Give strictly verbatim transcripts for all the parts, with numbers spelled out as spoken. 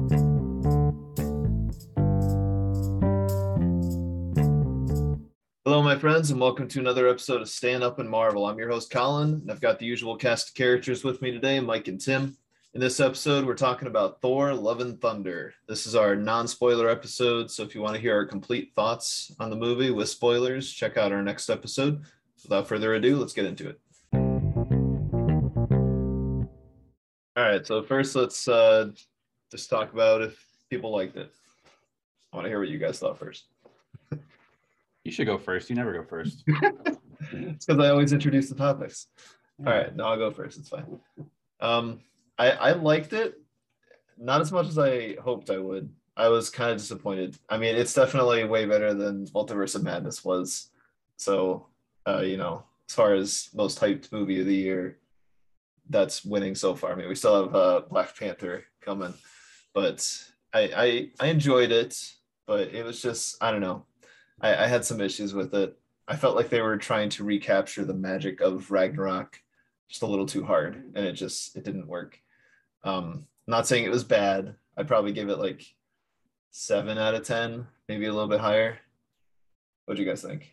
Hello, my friends, and welcome to another episode of Stand Up and Marvel. I'm your host, Colin, and I've got the usual cast of characters with me today, Mike and Tim. In this episode, we're talking about Thor: Love and Thunder. This is our non-spoiler episode, so if you want to hear our complete thoughts on the movie with spoilers, check out our next episode. Without further ado, let's get into it. All right, so first let's uh, just talk about if people liked it. I want to hear what you guys thought first. You should go first. You never go first. It's because I always introduce the topics. All right, no, I'll go first. It's fine. Um, I, I liked it, not as much as I hoped I would. I was kind of disappointed. I mean, it's definitely way better than Multiverse of Madness was. So, uh, you know, as far as most hyped movie of the year, that's winning so far. I mean, we still have uh, Black Panther coming, but I, I I enjoyed it, but it was just, I don't know. I, I had some issues with it. I felt like they were trying to recapture the magic of Ragnarok just a little too hard, and it just it didn't work. Um, I'm not saying it was bad. I'd probably give it like seven out of ten, maybe a little bit higher. What do you guys think?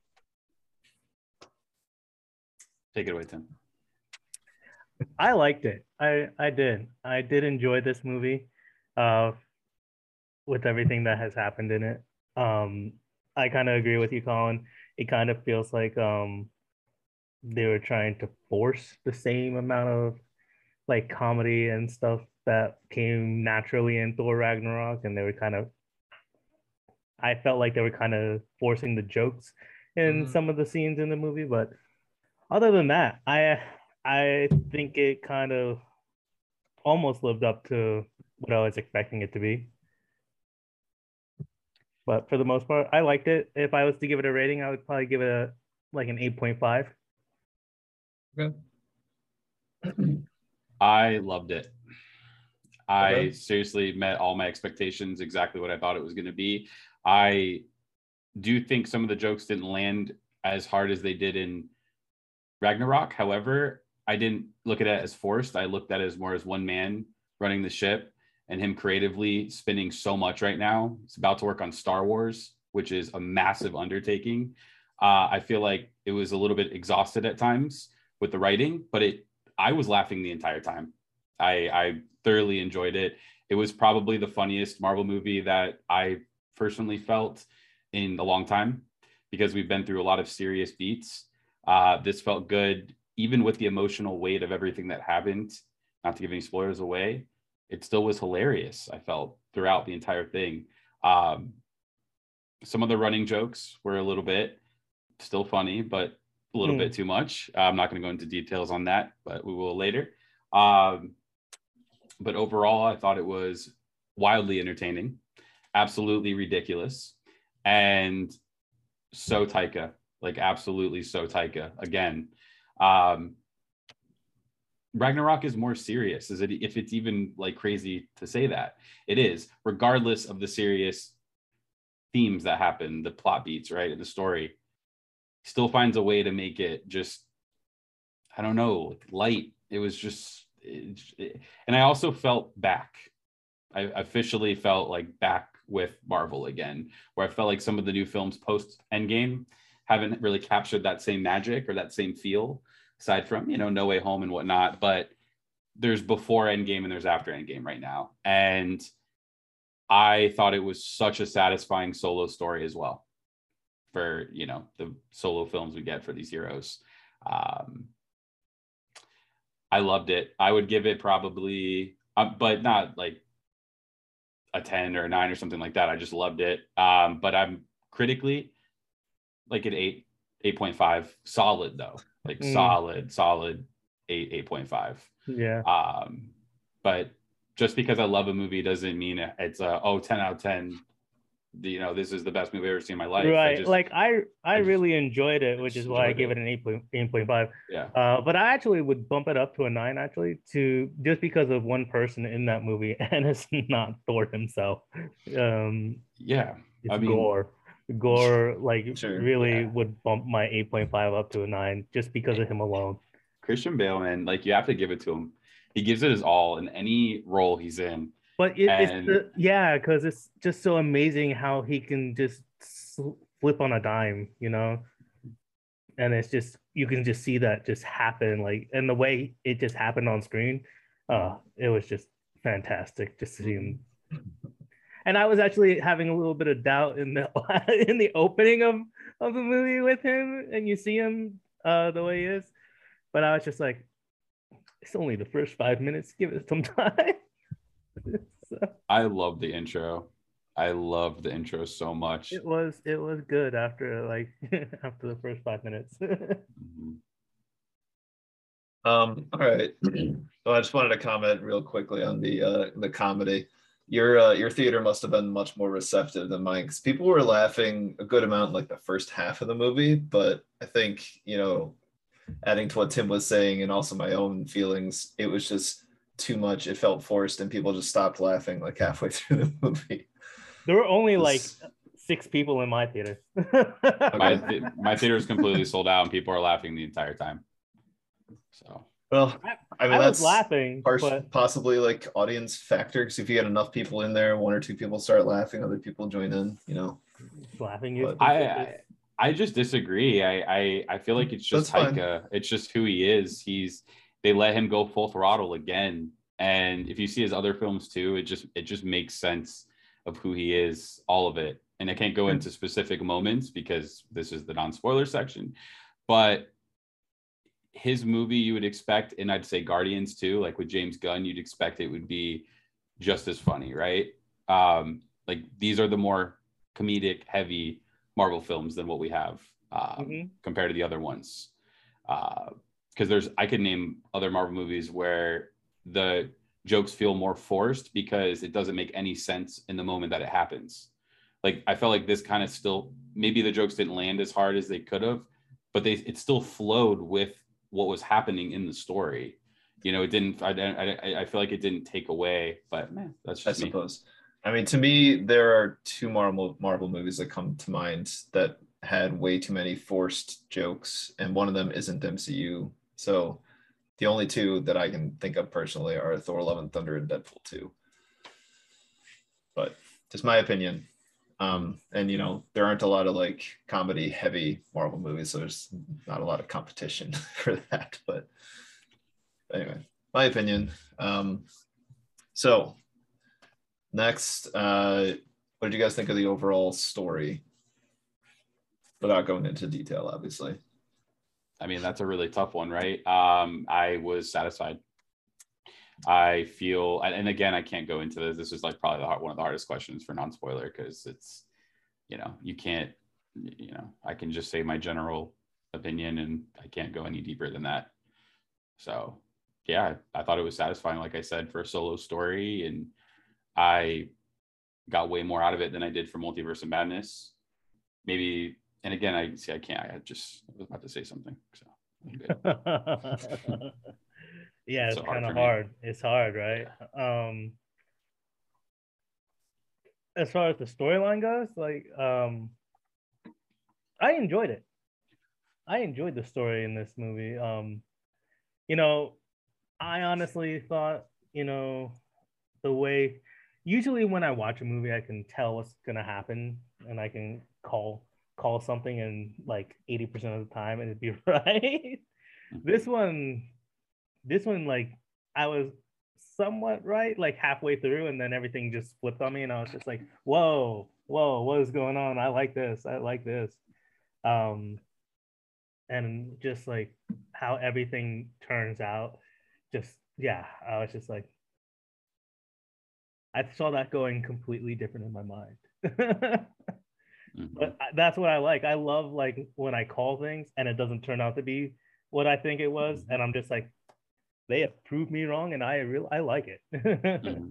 Take it away, Tim. I liked it. I I did. I did enjoy this movie, uh, with everything that has happened in it. Um, I kind of agree with you, Colin. It kind of feels like um, they were trying to force the same amount of like comedy and stuff that came naturally in Thor Ragnarok, and they were kind of. I felt like they were kind of forcing the jokes in mm. some of the scenes in the movie, but other than that, I I think it kind of almost lived up to what I was expecting it to be. But for the most part, I liked it. If I was to give it a rating, I would probably give it a like an eight point five. Okay. I loved it. I Okay. seriously met all my expectations, exactly what I thought it was going to be. I do think some of the jokes didn't land as hard as they did in Ragnarok. However, I didn't look at it as forced. I looked at it as more as one man running the ship and him creatively spinning so much right now. He's about to work on Star Wars, which is a massive undertaking. Uh, I feel like it was a little bit exhausted at times with the writing, but it I was laughing the entire time. I, I thoroughly enjoyed it. It was probably the funniest Marvel movie that I personally felt in a long time, because we've been through a lot of serious beats. Uh, this felt good, even with the emotional weight of everything that happened. Not to give any spoilers away, it still was hilarious, I felt, throughout the entire thing. Um, some of the running jokes were a little bit still funny, but a little mm. bit too much. Uh, I'm not going to go into details on that, but we will later. Um, but overall, I thought it was wildly entertaining, absolutely ridiculous, and so Taika, like absolutely so Taika again. Um, Ragnarok is more serious, is it? If it's even like crazy to say that, it is, regardless of the serious themes that happen, the plot beats, right, in the story, still finds a way to make it just, I don't know, light. It was just, it, it, and I also felt back. I officially felt like back with Marvel again, where I felt like some of the new films post Endgame haven't really captured that same magic or that same feel, aside from, you know, No Way Home and whatnot. But there's before Endgame and there's after Endgame right now. And I thought it was such a satisfying solo story as well, for, you know, the solo films we get for these heroes. Um, I loved it. I would give it probably, uh, but not like a ten or a nine or something like that. I just loved it. Um, but I'm critically like an eight, eight point five. Solid though, like mm. solid, solid eight, eight point five. Yeah. Um, but just because I love a movie doesn't mean it's a, oh, ten out of ten. You know, this is the best movie I've ever seen in my life. Right. I just, like I, I, I just, really enjoyed it, which is why I gave it, it an eight point five. Yeah. Uh, but I actually would bump it up to a nine, actually, to just because of one person in that movie, and it's not Thor himself. Um, yeah. It's I mean, Gore. Gore, like, sure, really yeah. would bump my eight point five up to a nine just because of him alone. Christian Bale, man, like, you have to give it to him. He gives it his all in any role he's in. But it, it's And the, yeah, because it's just so amazing how he can just flip on a dime, you know. And it's just you can just see that just happen, like, and the way it just happened on screen, uh, it was just fantastic just to see him. And I was actually having a little bit of doubt in the in the opening of of the movie with him, and you see him uh the way he is, but I was just like, it's only the first five minutes. Give it some time. So, I love the intro. I loved the intro so much. it was it was good after like after the first five minutes. Mhm. Um, all right. So I just wanted to comment real quickly on the uh, the comedy. Your uh, your theater must have been much more receptive than mine because people were laughing a good amount like the first half of the movie, but I think, you know, adding to what Tim was saying and also my own feelings, it was just too much. It felt forced, and people just stopped laughing like halfway through the movie. There were only like This- six people in my theater. My Okay. th- my theater is completely sold out, and people are laughing the entire time. So Well, I mean, I that's was laughing, par- but possibly like audience factor. Because if you get enough people in there, one or two people start laughing, other people join in. You know, laughing is But- I, contagious. I I just disagree. I, I I feel like it's just That's fine. Taika. It's just who he is. He's they let him go full throttle again. And if you see his other films too, it just it just makes sense of who he is, all of it. And I can't go into specific moments because this is the non-spoiler section. But his movie you would expect, and I'd say Guardians too, like with James Gunn, you'd expect it would be just as funny, right? Um, like these are the more comedic heavy Marvel films than what we have um, Mhm. compared to the other ones. Because uh, there's, I could name other Marvel movies where the jokes feel more forced because it doesn't make any sense in the moment that it happens. Like I felt like this kind of still, maybe the jokes didn't land as hard as they could have, but they it still flowed with what was happening in the story. You know, it didn't. I I, I feel like it didn't take away, but man, that's I just me. suppose. I mean, to me, there are two Marvel Marvel movies that come to mind that had way too many forced jokes, and one of them isn't M C U. So the only two that I can think of personally are Thor: Love and Thunder and Deadpool two. But just my opinion. Um, and you know, there aren't a lot of like comedy heavy Marvel movies, so there's not a lot of competition for that. But anyway, my opinion. Um, so next, uh, what did you guys think of the overall story? Without going into detail, obviously. I mean, that's a really tough one, right? Um, I was satisfied. I feel, and again, I can't go into this. This is like probably the hard, one of the hardest questions for non-spoiler because it's, you know, you can't, you know, I can just say my general opinion and I can't go any deeper than that. So, yeah, I thought it was satisfying, like I said, for a solo story, and I got way more out of it than I did for Multiverse of Madness. Maybe, and again, I see, I can't. I just I was about to say something. So, I'm good. Yeah, So it's hard kind of for me. hard. It's hard, right? Um, as far as the storyline goes, like, um, I enjoyed it. I enjoyed the story in this movie. Um, you know, I honestly thought, you know, the way usually when I watch a movie, I can tell what's gonna happen and I can call call something in like eighty percent of the time and it'd be right. This one, this one, like I was somewhat right, like halfway through, and then everything just flipped on me, and I was just like, whoa, whoa, what is going on? I like this, I like this. Um, and just like how everything turns out, just yeah, I was just like, I saw that going completely different in my mind. Mhm. But that's what I like. I love like when I call things and it doesn't turn out to be what I think it was, and I'm just like, they have proved me wrong, and I real I like it. Mhm.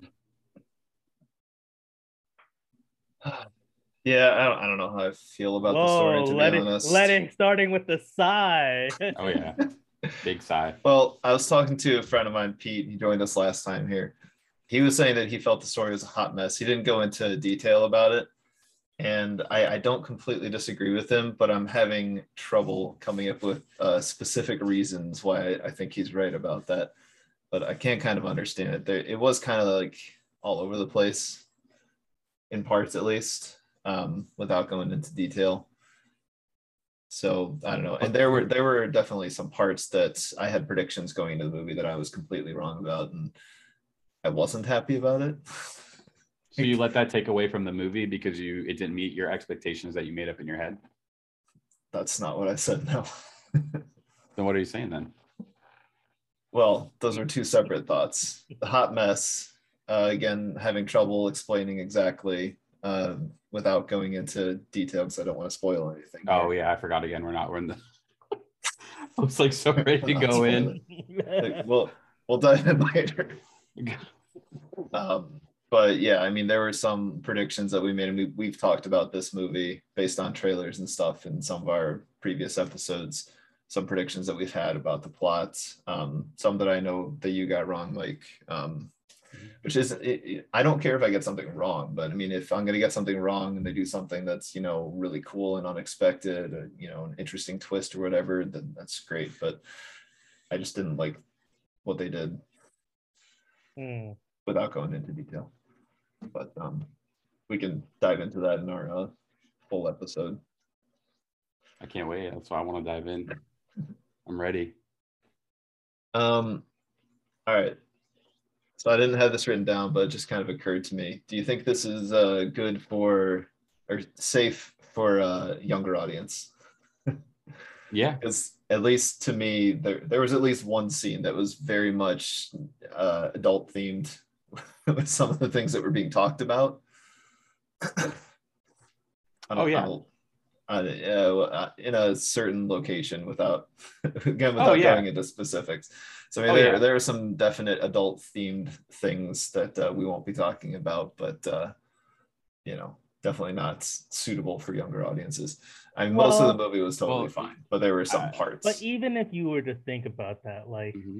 Yeah, I don't, I don't know how I feel about the story, Whoa, to be let it honest. let it starting with the sigh. Oh yeah, big sigh. Well, I was talking to a friend of mine, Pete. He joined us last time here. He was saying that he felt the story was a hot mess. He didn't go into detail about it. And I, I don't completely disagree with him, but I'm having trouble coming up with uh, specific reasons why I, I think he's right about that. But I can't kind of understand it. There, it was kind of like all over the place, in parts at least, um, without going into detail. So I don't know. And there were there were definitely some parts that I had predictions going into the movie that I was completely wrong about, and I wasn't happy about it. So you let that take away from the movie because you it didn't meet your expectations that you made up in your head? That's not what I said, no. Then what are you saying then? Well, those are two separate thoughts. The hot mess, uh, again, having trouble explaining exactly um, without going into detail because I don't want to spoil anything. Oh here. yeah, I forgot again. We're not. We're in the. I was like so ready to go in. Like, we'll we'll dive in later. Um, but yeah, I mean, there were some predictions that we made, and we, we've talked about this movie based on trailers and stuff in some of our previous episodes. Some predictions that we've had about the plots. Um, some that I know that you got wrong, like, um, which is, it, it, I don't care if I get something wrong, but I mean, if I'm going to get something wrong and they do something that's, you know, really cool and unexpected, or, you know, an interesting twist or whatever, then that's great. But I just didn't like what they did mm. without going into detail. But um, we can dive into that in our uh, full episode. I can't wait. That's why I want to dive in. I'm ready. Um, all right. So I didn't have this written down, but it just kind of occurred to me. Do you think this is uh, good for or safe for a younger audience? Yeah. Because at least to me, there there was at least one scene that was very much uh, adult themed with some of the things that were being talked about. Oh yeah. Uh, uh, in a certain location without again without oh, yeah. going into specifics. So I mean, oh, there yeah. there are some definite adult themed things that uh, we won't be talking about, but uh, you know, definitely not suitable for younger audiences. I mean, well, most of the movie was totally well, fine, but there were some uh, parts. But even if you were to think about that, like, mm-hmm.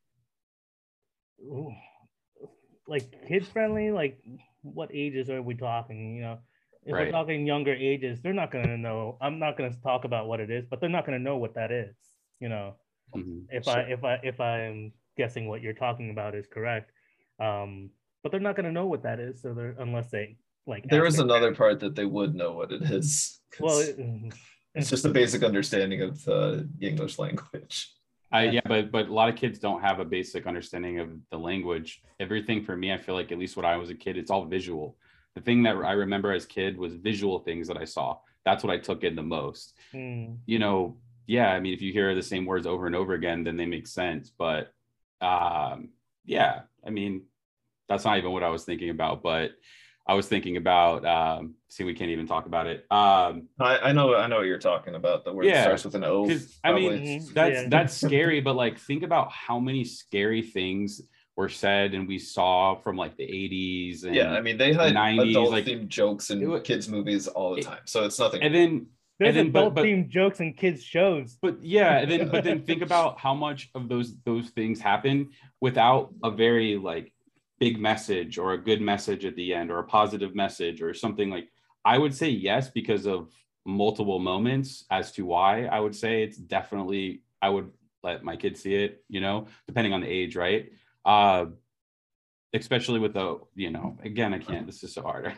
ooh, like kid friendly, like what ages are we talking? You know, if right. we're talking younger ages, they're not going to know. I'm not going to talk about what it is, but they're not going to know what that is. You know, mm-hmm. if sure. I if I if I'm guessing what you're talking about is correct, um, but they're not going to know what that is. So they're unless they like. There is another part that they would know what it is. Well, it, it's just a basic understanding of the English language. I, yeah, but but a lot of kids don't have a basic understanding of the language. Everything for me, I feel like, at least when I was a kid, it's all visual. The thing that I remember as a kid was visual things that I saw. That's what I took in the most. Mm. You know, yeah, I mean, if you hear the same words over and over again, then they make sense. But um, yeah, I mean, that's not even what I was thinking about. But I was thinking about, um, see, we can't even talk about it. Um, I, I know, I know what you're talking about. The word yeah, starts with an O. I mean, that's yeah. that's scary, but like, think about how many scary things were said and we saw from like the eighties and yeah, I mean, they had nineties, adult like, themed jokes in was, kids movies all the time, so it's nothing. And then there's and then, adult but, but, themed jokes in kids shows. But yeah, and then Yeah. but then think about how much of those those things happen without a very like big message or a good message at the end or a positive message or something. Like, I would say yes because of multiple moments as to why. I would say it's definitely, I would let my kids see it, you know, depending on the age, right? Uh, especially with the, you know, again, I can't, this is so hard.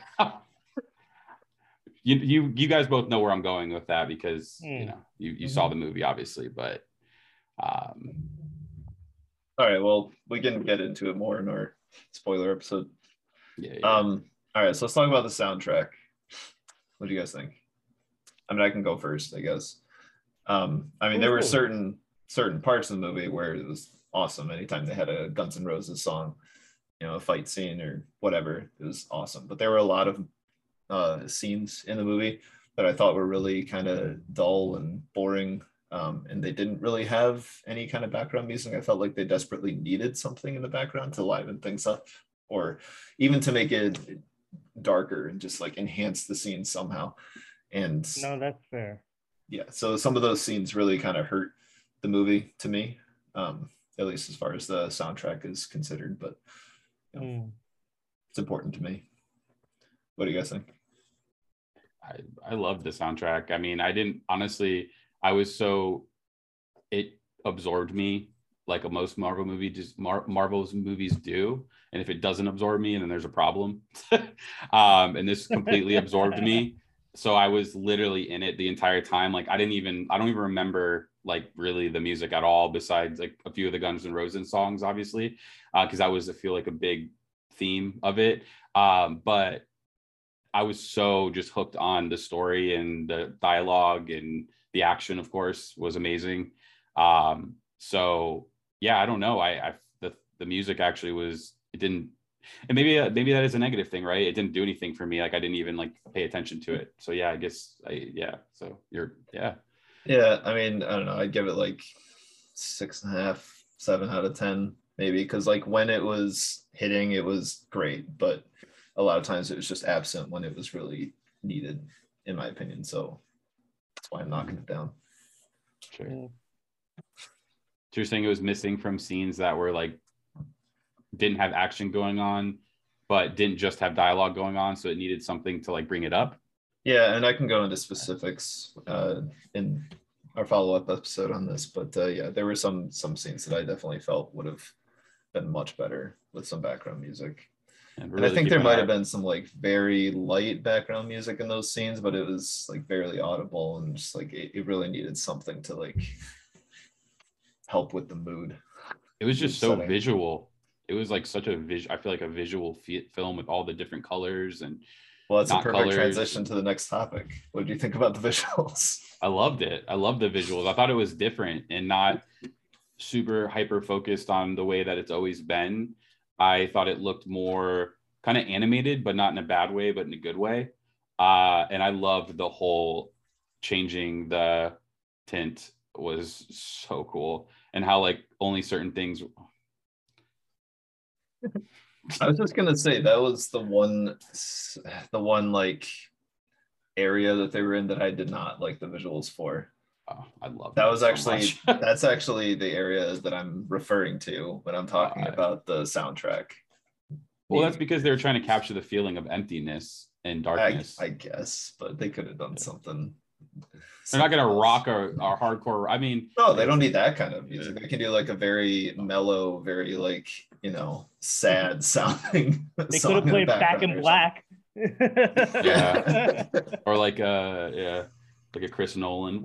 you, you, you guys both know where I'm going with that because, Mm. you know, you, you Mm-hmm. saw the movie obviously, but. Um, all right, well, we can get into it more in our spoiler episode. Yeah, yeah. Um, all right, so let's talk about the soundtrack. What do you guys think? I mean, I can go first, I guess. Um, I mean, there were certain certain parts of the movie where it was awesome. Anytime they had a Guns N' Roses song, you know, a fight scene or whatever, it was awesome. But there were a lot of uh, scenes in the movie that I thought were really kind of dull and boring. Um, and they didn't really have any kind of background music. I felt like they desperately needed something in the background to liven things up, or even to make it darker and just like enhance the scene somehow. And no, that's fair. Yeah, so some of those scenes really kind of hurt the movie to me, um, at least as far as the soundtrack is considered. But you know, mm. it's important to me. What do you guys think? I, I love the soundtrack. I mean, I didn't honestly, I was so, it absorbed me like a most Marvel movie just Mar- Marvel's movies do. And if it doesn't absorb me, then there's a problem. um, and this completely absorbed me. So I was literally in it the entire time. Like I didn't even, I don't even remember like really the music at all, besides like a few of the Guns N' Roses songs, obviously, because uh, that was, I feel like, a big theme of it. Um, but I was so just hooked on the story, and the dialogue and the action, of course, was amazing. Um, so yeah, I don't know. I, I the the music actually was, it didn't, and maybe uh, maybe that is a negative thing, right? It didn't do anything for me. Like I didn't even like pay attention to it. So yeah, I guess I yeah. So you're yeah. Yeah, I mean, I don't know. I'd give it like six and a half, seven out of ten, maybe, because like when it was hitting, it was great, but a lot of times it was just absent when it was really needed, in my opinion. So that's why I'm knocking it down. Sure. So you're saying it was missing from scenes that were like didn't have action going on, but didn't just have dialogue going on, so it needed something to like bring it up? Yeah, and I can go into specifics uh, in our follow-up episode on this, but uh, yeah, there were some some scenes that I definitely felt would have been much better with some background music. And, really and I think there might have been some like very light background music in those scenes, but it was like barely audible, and just like it, it really needed something to like help with the mood. It was just so setting. Visual. It was like such a vis. I feel like a visual f- film with all the different colors and. Well, that's a perfect colors. transition to the next topic. What do you think about the visuals? I loved it. I loved the visuals. I thought it was different and not super hyper focused on the way that it's always been. I thought it looked more kind of animated, but not in a bad way, but in a good way. Uh, and I loved the whole changing the tint was so cool, and how like only certain things. I was just gonna say that was the one, the one like area that they were in that I did not like the visuals for. Oh, I love that. That was so actually that's actually the area that I'm referring to when I'm talking uh, about the soundtrack. Well, that's because they were trying to capture the feeling of emptiness and darkness. I, I guess, but they could have done something. They're not gonna rock or, or hardcore. I mean, no, they don't need that kind of music. They can do like a very mellow, very like, you know, sad sounding. They could have played Back in Black. Yeah, or like uh, yeah, like a Chris Nolan.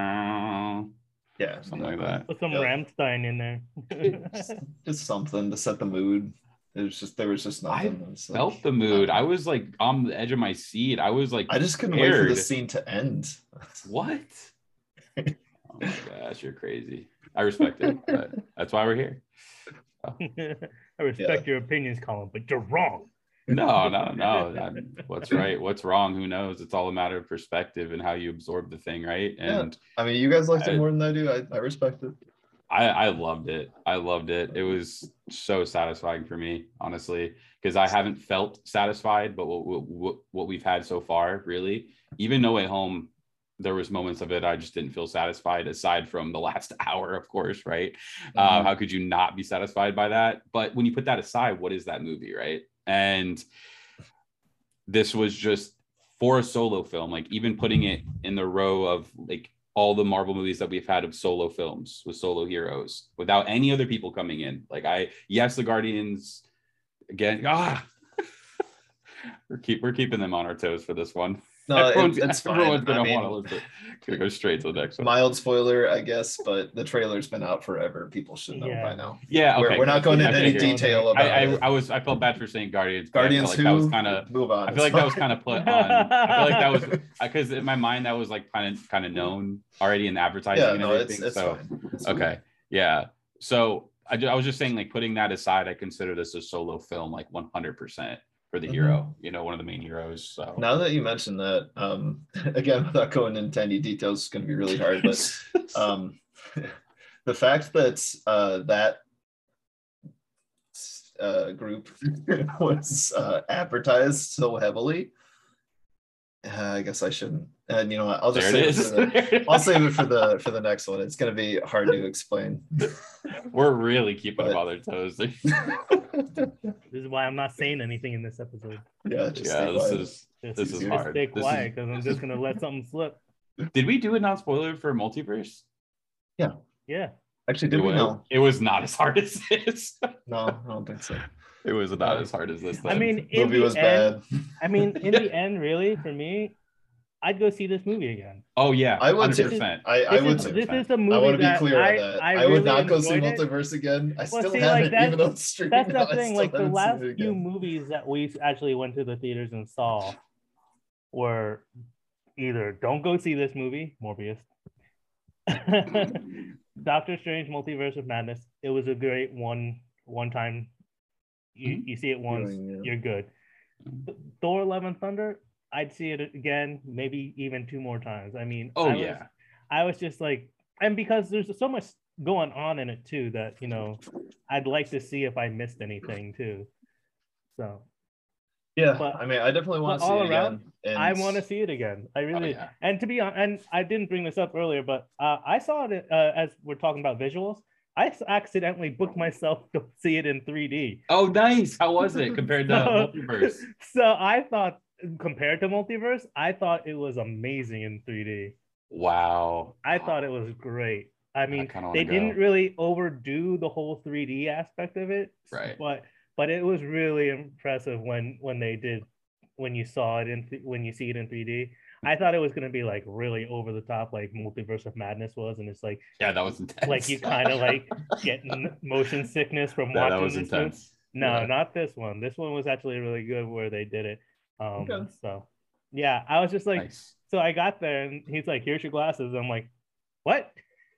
Yeah, something like that. Put some yeah. Rammstein in there. just, just something to set the mood. It was just there was just nothing. I was felt like, the mood. I was like on the edge of my seat. I was like, I just couldn't scared. wait for the scene to end. What? Oh my gosh, you're crazy. I respect it, but that's why we're here. So. I respect yeah. your opinions, Colin, but you're wrong. No, no, no. I'm, what's right? What's wrong? Who knows? It's all a matter of perspective and how you absorb the thing, right? And yeah. I mean, you guys liked I, it more than I do. I, I respect it. I, I loved it. I loved it. It was so satisfying for me, honestly, because I haven't felt satisfied, but what, what, what we've had so far, really, even No Way Home, there was moments of it I just didn't feel satisfied, aside from the last hour, of course, right? Mm-hmm. Uh, how could you not be satisfied by that? But when you put that aside, what is that movie, right? And this was just for a solo film, like even putting it in the row of like all the Marvel movies that we've had of solo films with solo heroes without any other people coming in. Like I, yes, the Guardians again, ah, we're keep, we're keeping them on our toes for this one. No, everyone's, it, it's everyone's fine. gonna I mean, want to listen. Gonna go straight to the next one. Mild spoiler, I guess, but the trailer's been out forever. People should know yeah. by now. Yeah, okay. We're, we're not going into any detail about I, I, it. I was, I felt bad for saying Guardians. Guardians I who? Like that was kind of move on. I feel like that was kind of put on. I feel like that was because in my mind that was like kind of kind of known already in advertising yeah, and no, everything. It's, it's so fine. It's okay, fine. yeah. So I, I was just saying, like putting that aside, I consider this a solo film, like one hundred percent. For the mm-hmm. hero, you know, one of the main heroes. So now that you mentioned that, um, again, without going into any details, it's going to be really hard. But um, the fact that uh, that uh, group was uh, advertised so heavily, uh, I guess I shouldn't. And you know what? I'll just there save it, it for the, I'll save it for the for the next one. It's going to be hard to explain. We're really keeping but, them on their toes. This is why I'm not saying anything in this episode. Yeah, just yeah. This quiet. is just, this is hard. Stay quiet because I'm just gonna let something slip. Did we do a non-spoiler for Multiverse? Yeah. Yeah. Actually, It did we was, know? it was not as hard as this. No, I don't think so. It was not Uh, as hard as this. I then. mean, in Movie the was end, bad. I mean, in the end, really, for me, I'd go see this movie again. oh yeah, I would too. one hundred percent. I, I This would is too. this is the I movie want to be that clear I on that. I, I, would really not go see enjoyed it. Multiverse again. I Well, still see, have like, it, even that's- though it's streaming. That's the now, I thing. still Like the haven't seen last it few again. movies that we actually went to the theaters and saw were either don't go see this movie, Morbius, Doctor Strange, Multiverse of Madness. It was a great one one time. You Mhm. you see it once, Viewing, yeah. you're good. Thor: Love and Thunder, I'd see it again, maybe even two more times. I mean, Oh I was, yeah, I was just like, and because there's so much going on in it too that you know, I'd like to see if I missed anything too. So Yeah, But- I mean, I definitely want but to see all it around, again. And I want to see it again. I really, yeah. and to be honest, and I didn't bring this up earlier, but uh, I saw it uh, as we're talking about visuals. I s- accidentally booked myself to see it in three D. Oh nice. How was it compared to So- Multiverse? So I thought, compared to Multiverse, I thought it was amazing in three D. Wow. I thought it was great. I mean, kinda wanna they go. didn't really overdo the whole three D aspect of it, Right. But but it was really impressive when when they did when you saw it in th- when you see it in three D. I thought it was gonna be like really over the top, like Multiverse of Madness was, and it's like Yeah, that was intense. like you kind of like getting motion sickness from yeah, watching that was this movie. intense. No, Yeah. not this one. This one was actually really good where they did it. Um, Okay. So yeah, I was just like, Nice. so I got there and he's like, "Here's your glasses." I'm like, "What?"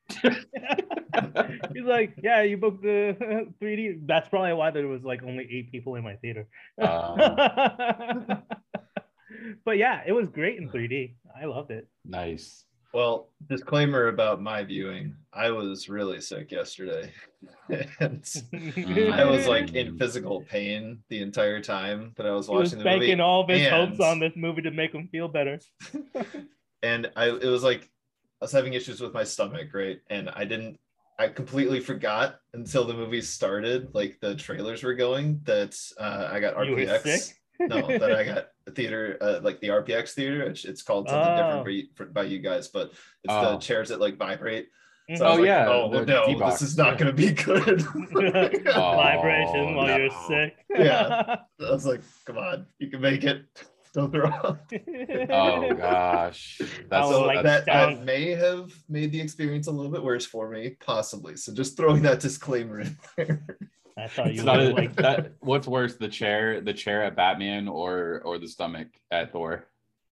He's like, "Yeah, you booked the three D." That's probably why there was like only eight people in my theater. Um, But yeah, it was great in three D. I loved it. nice. well, disclaimer about my viewing. I was really sick yesterday. and I was like in physical pain the entire time that I was He was watching the movie. banking all of his hopes And- on this movie to make him feel better. and I it was like I was having issues with my stomach, right? And I didn't I completely forgot until the movie started, like the trailers were going, that uh, I got You R P X. were sick? No, that I got the theater, uh, like the R P X theater. It's, it's called something Oh. different by, for, by you guys, but it's Oh. the chairs that like vibrate. So Mhm. I was Oh, like, yeah, oh the no, D-Box, this is not yeah. going to be good. Oh, Vibration while no. you're sick. Yeah. I was like, come on, you can make it. Don't throw up. Oh gosh. That's, Oh, So like that, that's that may have made the experience a little bit worse for me, possibly. So just throwing that disclaimer in there. I thought you it's not were a, like that. What's worse, the chair, the chair at Batman, or or the stomach at Thor?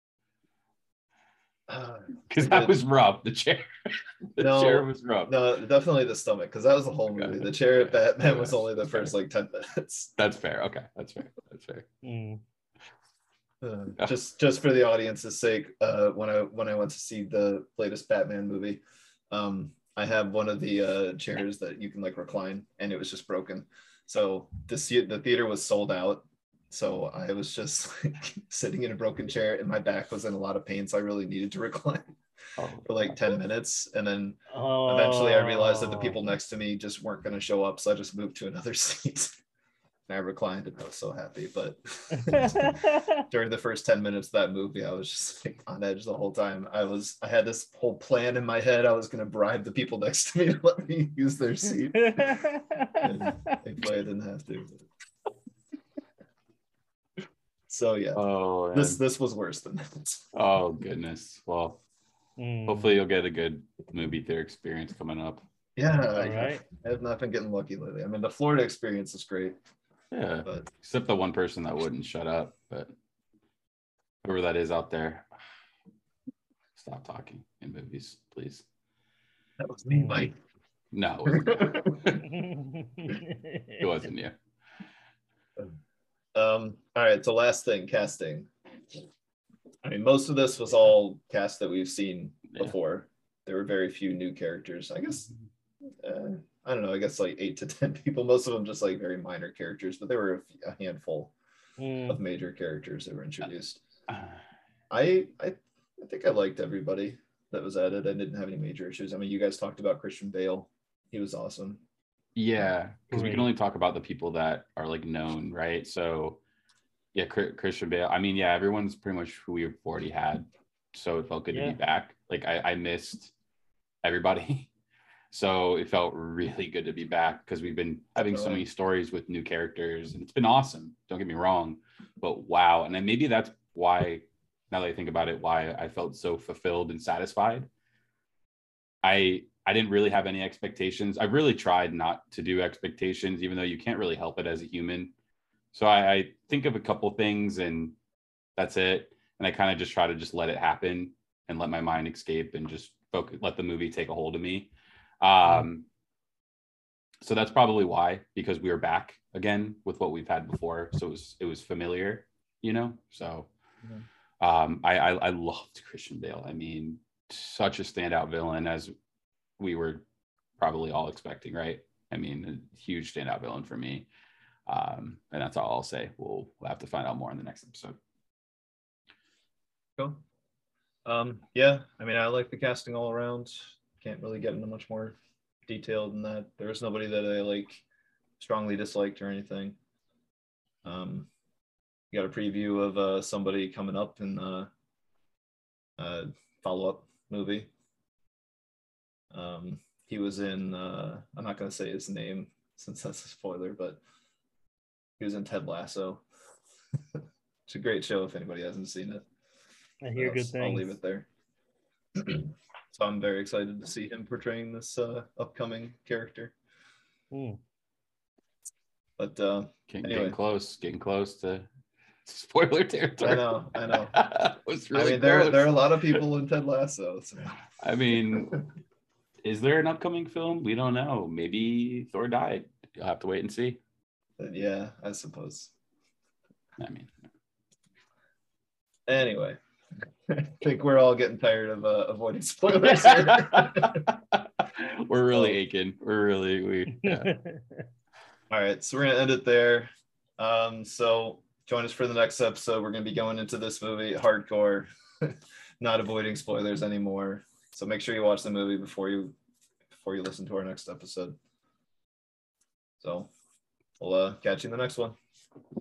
Because that was rough. The chair, the No, chair was rough. No, definitely the stomach, because that was the whole Okay. movie. The chair at Batman was Okay. only the first like ten minutes. That's fair. Okay, that's fair. That's fair. Mm. Uh, Yeah. just just for the audience's sake, uh, when I when I went to see the latest Batman movie, um, I have one of the uh, chairs that you can like recline, and it was just broken. So the se- the theater was sold out. So I was just like sitting in a broken chair, and my back was in a lot of pain. So I really needed to recline Oh, for like ten minutes, and then Oh. eventually I realized that the people next to me just weren't going to show up. So I just moved to another seat. And I reclined, and I was so happy. But during the first ten minutes of that movie, I was just like on edge the whole time. I was, I had this whole plan in my head. I was going to bribe the people next to me to let me use their seat. And thankfully, I didn't have to. So yeah, Oh, man. this this was worse than that. Oh goodness. Well, Mm. hopefully you'll get a good movie theater experience coming up. Yeah, All I, right. I have not been getting lucky lately. I mean, the Florida experience is great, Yeah. but Except the one person that wouldn't shut up, but whoever that is out there, stop talking in movies, please. that was me, Mike. No, it wasn't, it wasn't you. Um, all right, so last thing, casting. I mean, most of this was all cast that we've seen Yeah. before. There were very few new characters. I guess, uh, I don't know, I guess like eight to ten people. Most of them just like very minor characters, but there were a, few, a handful Mm. of major characters that were introduced. Uh, I, I, I think I liked everybody that was added. I didn't have any major issues. I mean, you guys talked about Christian Bale. He was awesome. Yeah, because we can Great. only talk about the people that are like known, right? So, yeah, Chri- Christian Bale. I mean, yeah, everyone's pretty much who we've already had, so it felt good to Yeah. be back. Like I, I missed everybody. So it felt really good to be back because we've been having so many stories with new characters and it's been awesome. Don't get me wrong, but wow. And then maybe that's why, now that I think about it, why I felt so fulfilled and satisfied. I I didn't really have any expectations. I really tried not to do expectations, even though you can't really help it as a human. So I, I think of a couple things and that's it. And I kind of just try to just let it happen and let my mind escape and just focus, let the movie take a hold of me. Um, so that's probably why, because we were back again with what we've had before. So it was, it was familiar, you know? So um, I, I, I loved Christian Bale. I mean, such a standout villain, as we were probably all expecting, right? I mean, a huge standout villain for me. Um, and that's all I'll say. We'll, we'll have to find out more in the next episode. Cool. Um, yeah, I mean, I like the casting all around. Can't really get into much more detail than that. There's nobody that I like strongly disliked or anything. Um, you got a preview of uh, somebody coming up in the uh, follow-up movie. Um, he was in, uh, I'm not going to say his name since that's a spoiler, but he was in Ted Lasso. It's a great show if anybody hasn't seen it. I hear good things. I'll leave it there. So I'm very excited to see him portraying this uh, upcoming character. Mm. But uh, getting, anyway. getting close, getting close to spoiler territory. I know, I know. was really I mean, there close. there are a lot of people in Ted Lasso. So. I mean, is there an upcoming film? We don't know. Maybe Thor died. You'll have to wait and see. But yeah, I suppose. I mean, anyway. I think we're all getting tired of uh, avoiding spoilers here. We're really oh. aching. We're really we. Yeah. All right, so we're gonna end it there. Um, so join us for the next episode. We're gonna be going into this movie hardcore, not avoiding spoilers anymore. So make sure you watch the movie before you before you listen to our next episode. So we'll uh, catch you in the next one.